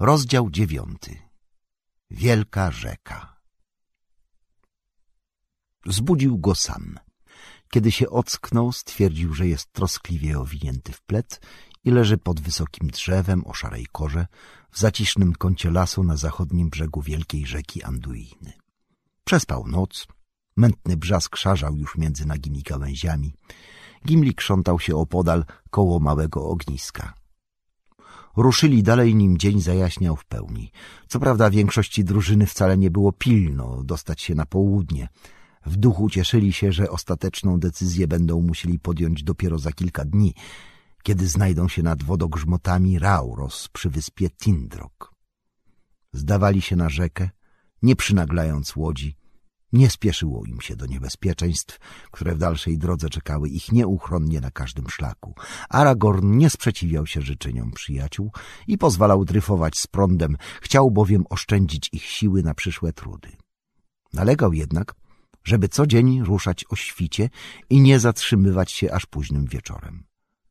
Rozdział 9. Wielka rzeka. Zbudził go sam. Kiedy się ocknął, stwierdził, że jest troskliwie owinięty w plet i leży pod wysokim drzewem o szarej korze w zacisznym kącie lasu na zachodnim brzegu wielkiej rzeki Anduiny. Przespał noc. Mętny brzask szarzał już między nagimi gałęziami. Gimli krzątał się opodal koło małego ogniska. Ruszyli dalej, nim dzień zajaśniał w pełni. Co prawda większości drużyny wcale nie było pilno dostać się na południe. W duchu cieszyli się, że ostateczną decyzję będą musieli podjąć dopiero za kilka dni, kiedy znajdą się nad wodogrzmotami Rauros przy wyspie Tindrok. Zdawali się na rzekę, nie przynaglając łodzi. Nie spieszyło im się do niebezpieczeństw, które w dalszej drodze czekały ich nieuchronnie na każdym szlaku. Aragorn nie sprzeciwiał się życzeniom przyjaciół i pozwalał dryfować z prądem, chciał bowiem oszczędzić ich siły na przyszłe trudy. Nalegał jednak, żeby co dzień ruszać o świcie i nie zatrzymywać się aż późnym wieczorem.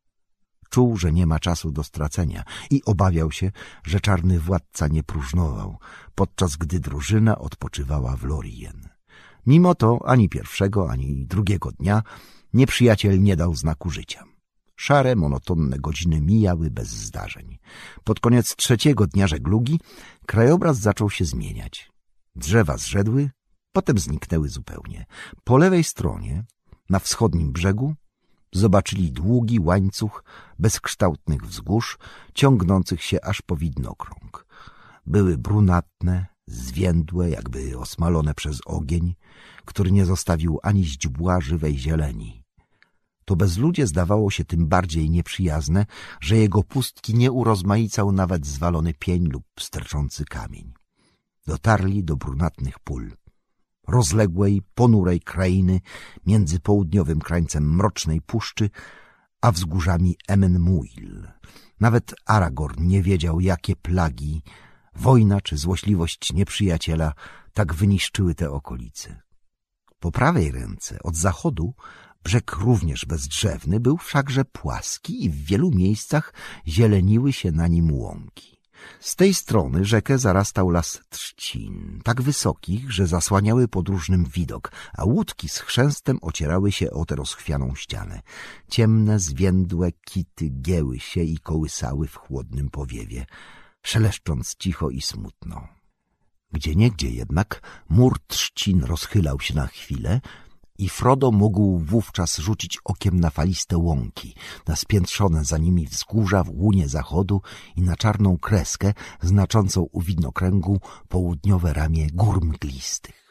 Czuł, że nie ma czasu do stracenia i obawiał się, że czarny władca nie próżnował, podczas gdy drużyna odpoczywała w Lorien. Mimo to ani pierwszego, ani drugiego dnia nieprzyjaciel nie dał znaku życia. Szare, monotonne godziny mijały bez zdarzeń. Pod koniec trzeciego dnia żeglugi krajobraz zaczął się zmieniać. Drzewa zrzedły, potem zniknęły zupełnie. Po lewej stronie, na wschodnim brzegu, zobaczyli długi łańcuch bezkształtnych wzgórz, ciągnących się aż po widnokrąg. Były brunatne, zwiędłe, jakby osmalone przez ogień, który nie zostawił ani źdźbła żywej zieleni. To bezludzie zdawało się tym bardziej nieprzyjazne, że jego pustki nie urozmaicał nawet zwalony pień lub sterczący kamień. Dotarli do brunatnych pól, rozległej, ponurej krainy między południowym krańcem mrocznej puszczy a wzgórzami Emen-Muil. Nawet Aragorn nie wiedział, jakie plagi, wojna czy złośliwość nieprzyjaciela tak wyniszczyły te okolice. Po prawej ręce, od zachodu, brzeg również bezdrzewny był wszakże płaski i w wielu miejscach zieleniły się na nim łąki. Z tej strony rzekę zarastał las trzcin, tak wysokich, że zasłaniały podróżnym widok, a łódki z chrzęstem ocierały się o tę rozchwianą ścianę. Ciemne, zwiędłe kity gięły się i kołysały w chłodnym powiewie, szeleszcząc cicho i smutno. Gdzieniegdzie jednak mur trzcin rozchylał się na chwilę i Frodo mógł wówczas rzucić okiem na faliste łąki, na spiętrzone za nimi wzgórza w łunie zachodu i na czarną kreskę znaczącą u widnokręgu południowe ramię gór mglistych.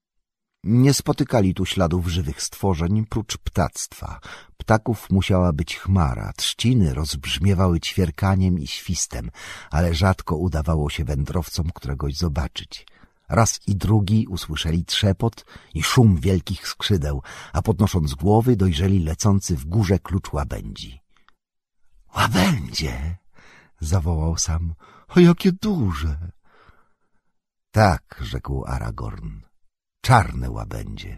Nie spotykali tu śladów żywych stworzeń, prócz ptactwa. Ptaków musiała być chmara, trzciny rozbrzmiewały ćwierkaniem i świstem, ale rzadko udawało się wędrowcom któregoś zobaczyć. Raz i drugi usłyszeli trzepot i szum wielkich skrzydeł, a podnosząc głowy dojrzeli lecący w górze klucz łabędzi. — Łabędzie! — zawołał sam. — O, jakie duże! — Tak — rzekł Aragorn. — Czarne łabędzie.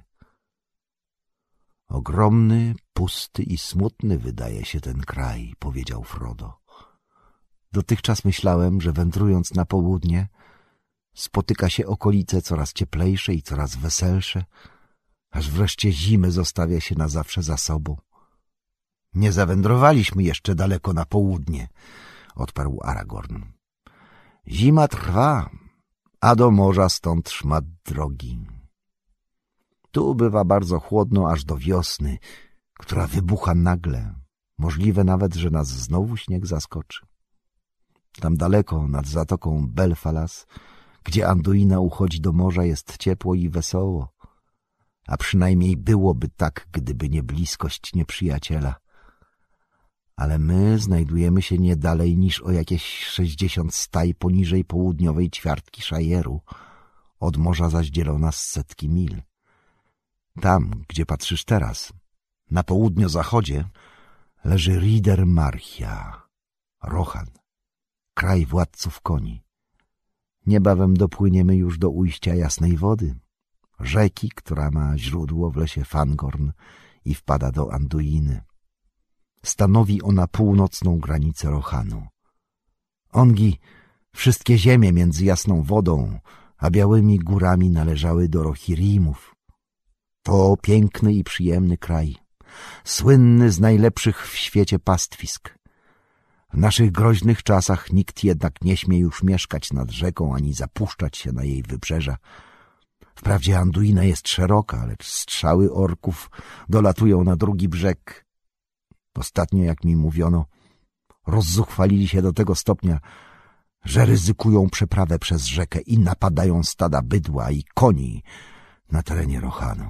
— Ogromny, pusty i smutny wydaje się ten kraj — powiedział Frodo. — Dotychczas myślałem, że wędrując na południe spotyka się okolice coraz cieplejsze i coraz weselsze, aż wreszcie zimy zostawia się na zawsze za sobą. — Nie zawędrowaliśmy jeszcze daleko na południe — odparł Aragorn. — Zima trwa, a do morza stąd szmat drogi. Tu bywa bardzo chłodno aż do wiosny, która wybucha nagle. Możliwe nawet, że nas znowu śnieg zaskoczy. Tam daleko, nad zatoką Belfalas, gdzie Anduina uchodzi do morza, jest ciepło i wesoło, a przynajmniej byłoby tak, gdyby nie bliskość nieprzyjaciela. Ale my znajdujemy się nie dalej niż o jakieś 60 staj poniżej południowej ćwiartki Szajeru, od morza zaś dzielą nas setki mil. Tam, gdzie patrzysz teraz, na południo-zachodzie, leży Rider Marchia, Rohan, kraj władców koni. Niebawem dopłyniemy już do ujścia Jasnej Wody, rzeki, która ma źródło w lesie Fangorn i wpada do Anduiny. Stanowi ona północną granicę Rohanu. Ongi Wszystkie ziemie między jasną wodą a białymi górami należały do Rohirrimów. To piękny i przyjemny kraj, słynny z najlepszych w świecie pastwisk. W naszych groźnych czasach nikt jednak nie śmie już mieszkać nad rzeką ani zapuszczać się na jej wybrzeża. Wprawdzie Anduina jest szeroka, lecz strzały orków dolatują na drugi brzeg. Ostatnio, jak mi mówiono, rozzuchwalili się do tego stopnia, że ryzykują przeprawę przez rzekę i napadają stada bydła i koni na terenie Rohanu.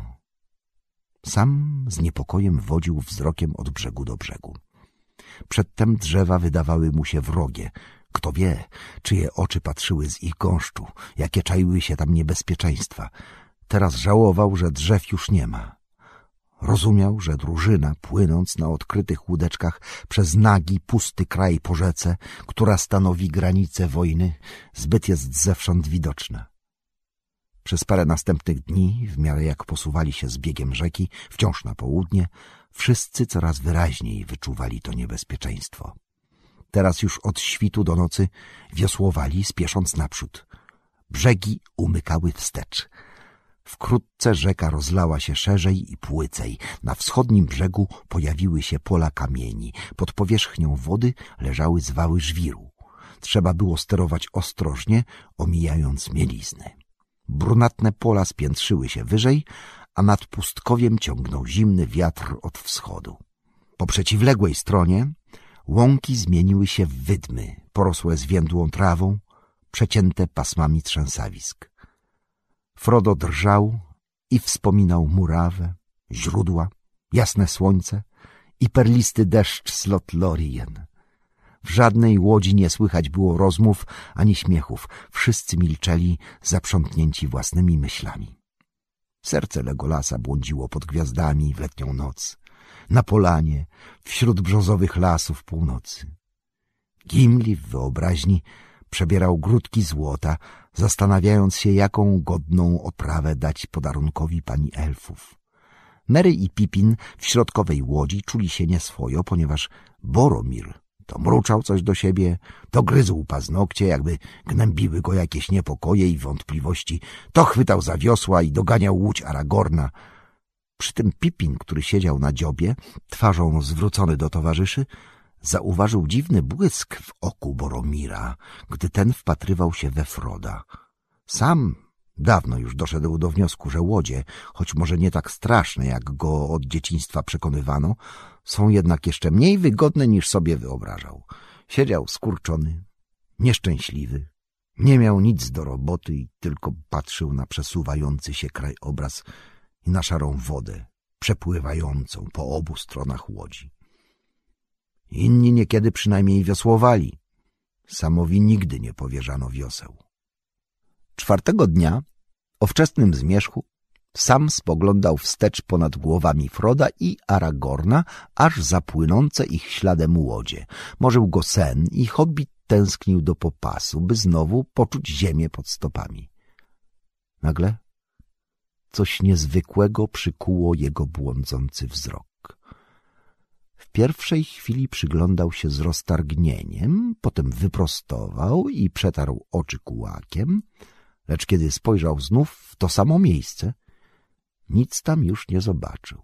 Sam z niepokojem wodził wzrokiem od brzegu do brzegu. Przedtem drzewa wydawały mu się wrogie. Kto wie, czyje oczy patrzyły z ich gąszczu, jakie czaiły się tam niebezpieczeństwa. Teraz żałował, że drzew już nie ma. Rozumiał, że drużyna, płynąc na odkrytych łódeczkach przez nagi, pusty kraj po rzece, która stanowi granicę wojny, zbyt jest zewsząd widoczna. Przez parę następnych dni, w miarę jak posuwali się z biegiem rzeki, wciąż na południe, wszyscy coraz wyraźniej wyczuwali to niebezpieczeństwo. Teraz już od świtu do nocy wiosłowali, spiesząc naprzód. Brzegi umykały wstecz. Wkrótce rzeka rozlała się szerzej i płycej. Na wschodnim brzegu pojawiły się pola kamieni. Pod powierzchnią wody leżały zwały żwiru. Trzeba było sterować ostrożnie, omijając mielizny. Brunatne pola spiętrzyły się wyżej, a nad pustkowiem ciągnął zimny wiatr od wschodu. Po przeciwległej stronie łąki zmieniły się w wydmy, porosłe zwiędłą trawą, przecięte pasmami trzęsawisk. Frodo drżał i wspominał murawę, źródła, jasne słońce i perlisty deszcz z Lothlorien. W żadnej łodzi nie słychać było rozmów ani śmiechów. Wszyscy milczeli, zaprzątnięci własnymi myślami. Serce Legolasa błądziło pod gwiazdami w letnią noc, na polanie, wśród brzozowych lasów północy. Gimli w wyobraźni przebierał grudki złota, zastanawiając się, jaką godną oprawę dać podarunkowi pani elfów. Merry i Pippin w środkowej łodzi czuli się nieswojo, ponieważ Boromir to mruczał coś do siebie, to gryzł paznokcie, jakby gnębiły go jakieś niepokoje i wątpliwości, to chwytał za wiosła i doganiał łódź Aragorna. Przy tym Pippin, który siedział na dziobie, twarzą zwrócony do towarzyszy, zauważył dziwny błysk w oku Boromira, gdy ten wpatrywał się we Froda. Sam dawno już doszedł do wniosku, że łodzie, choć może nie tak straszne, jak go od dzieciństwa przekonywano, są jednak jeszcze mniej wygodne, niż sobie wyobrażał. Siedział skurczony, nieszczęśliwy, nie miał nic do roboty i tylko patrzył na przesuwający się krajobraz i na szarą wodę przepływającą po obu stronach łodzi. Inni niekiedy przynajmniej wiosłowali. Samowi nigdy nie powierzano wioseł. Czwartego dnia, o wczesnym zmierzchu, Sam spoglądał wstecz ponad głowami Froda i Aragorna, aż za płynące ich śladem łodzie. Morzył go sen i hobbit tęsknił do popasu, by znowu poczuć ziemię pod stopami. Nagle coś niezwykłego przykuło jego błądzący wzrok. W pierwszej chwili przyglądał się z roztargnieniem, potem wyprostował i przetarł oczy kułakiem, lecz kiedy spojrzał znów w to samo miejsce, nic tam już nie zobaczył.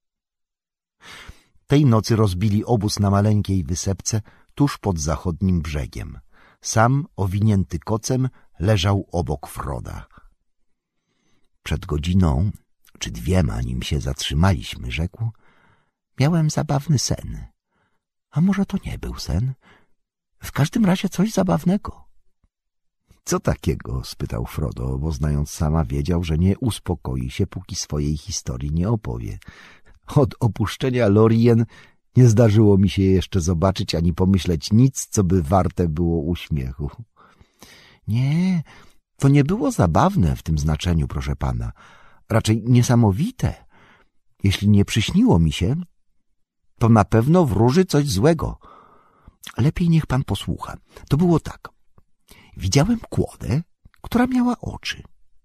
Tej nocy rozbili obóz na maleńkiej wysepce tuż pod zachodnim brzegiem. Sam, owinięty kocem, leżał obok Froda. Przed godziną, czy dwiema, nim się zatrzymaliśmy, rzekł: miałem zabawny sen. A może to nie był sen? W każdym razie coś zabawnego. Co takiego? Spytał Frodo, bo znając Sama wiedział, że nie uspokoi się, póki swojej historii nie opowie. Od opuszczenia Lorien nie zdarzyło mi się jeszcze zobaczyć ani pomyśleć nic, co by warte było uśmiechu. Nie, to nie było zabawne w tym znaczeniu, proszę pana. Raczej niesamowite. Jeśli nie przyśniło mi się, to na pewno wróży coś złego. Lepiej niech pan posłucha. To było tak. Widziałem kłodę, która miała oczy.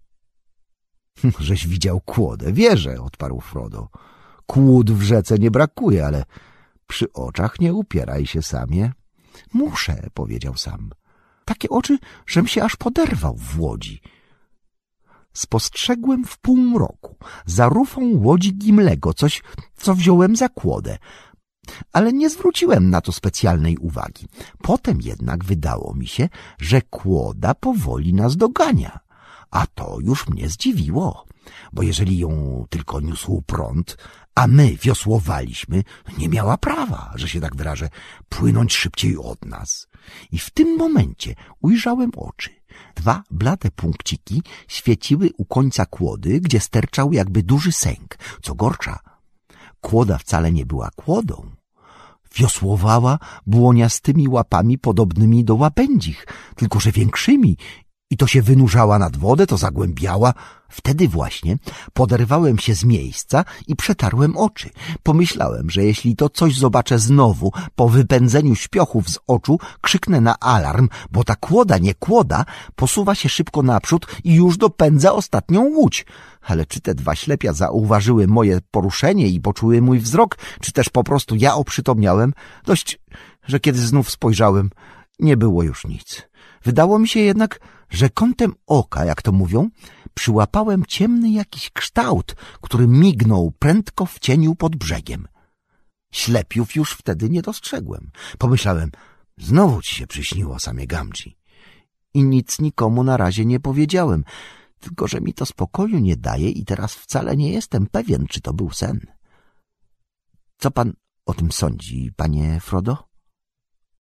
Żeś widział kłodę? Wierzę, odparł Frodo. Kłód w rzece nie brakuje, ale przy oczach nie upieraj się, Samie. Muszę, powiedział Sam. takie oczy, żem się aż poderwał w łodzi. Spostrzegłem w półmroku za rufą łodzi Gimlego coś, co wziąłem za kłodę, ale nie zwróciłem na to specjalnej uwagi. Potem jednak wydało mi się, że kłoda powoli nas dogania, a to już mnie zdziwiło, bo jeżeli ją tylko niósł prąd, a my wiosłowaliśmy, nie miała prawa, że się tak wyrażę, płynąć szybciej od nas. I w tym momencie ujrzałem oczy. 2 blade punkciki świeciły u końca kłody, gdzie sterczał jakby duży sęk. Co gorsza, kłoda wcale nie była kłodą. Wiosłowała błoniastymi łapami podobnymi do łabędzich, tylko że większymi, i to się wynurzała nad wodę, to zagłębiała. Wtedy właśnie poderwałem się z miejsca i przetarłem oczy. Pomyślałem, że jeśli to coś zobaczę znowu, po wypędzeniu śpiochów z oczu krzyknę na alarm, bo ta kłoda, nie kłoda, posuwa się szybko naprzód i już dopędza ostatnią łódź. Ale czy te 2 ślepia zauważyły moje poruszenie i poczuły mój wzrok, czy też po prostu ja oprzytomniałem? Dość, że kiedy znów spojrzałem, nie było już nic. Wydało mi się jednak, że kątem oka, jak to mówią, przyłapałem ciemny jakiś kształt, który mignął prędko w cieniu pod brzegiem. Ślepiów już wtedy nie dostrzegłem. Pomyślałem, znowu ci się przyśniło, Samie Gamgee. I nic nikomu na razie nie powiedziałem, tylko że mi to spokoju nie daje i teraz wcale nie jestem pewien, czy to był sen. Co pan o tym sądzi, panie Frodo?